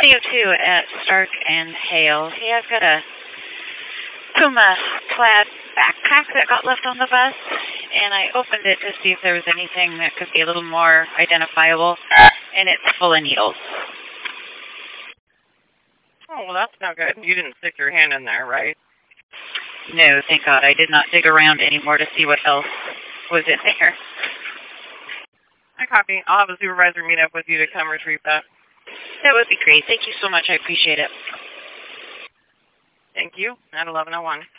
2002 at Stark and Hale. Hey, I've got a Puma plaid backpack that got left on the bus, and I opened it to see if there was anything that could be a little more identifiable, and it's full of needles. Oh, well, that's not good. You didn't stick your hand in there, right? No, thank God. I did not dig around anymore to see what else was in there. I copy. I'll have a supervisor meet up with you to come retrieve that. That would be great. Thank you so much. I appreciate it. Thank you. At 11:01.